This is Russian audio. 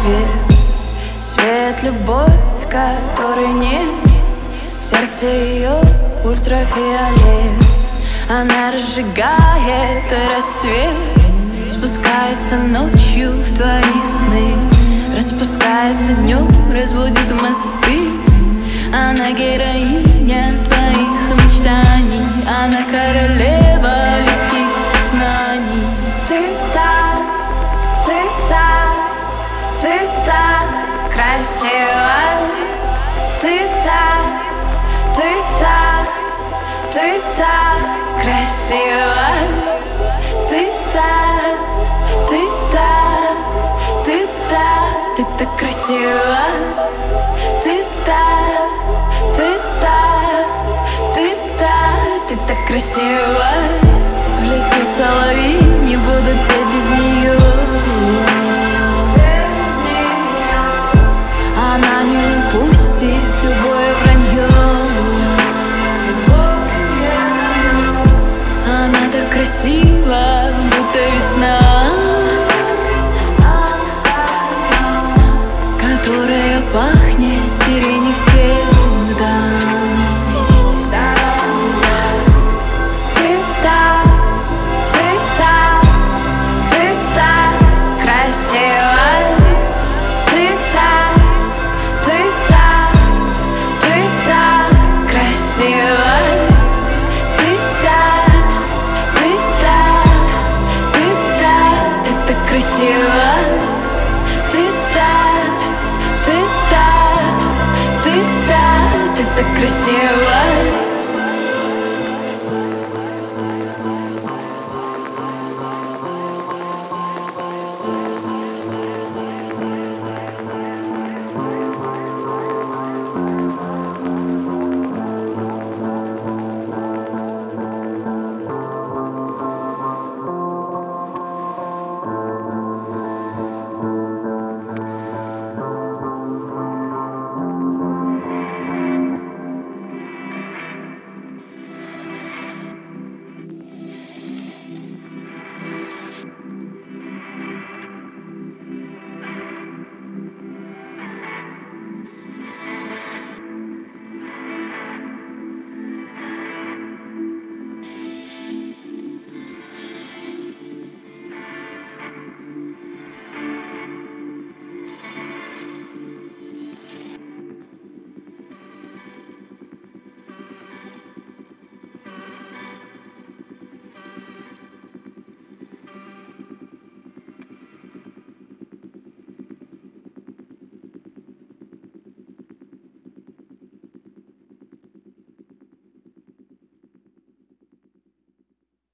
свет, свет, любовь, которой нет. В сердце ее ультрафиолет. Она разжигает рассвет, спускается ночью в твои сны, распускается днем, разбудит мосты. Она героиня твоих мечтаний, она королева людских знаний. Ты так красива. Ты так красива. Ты так красива. Ты так красива. В лесу соловьи не будут петь без нее. Она не упустит любое вранье. Она так красива, будто весна, которая пахнет сиренью всегда. Ты так красива. Ты так красива. Ты так красива. Ты так красива.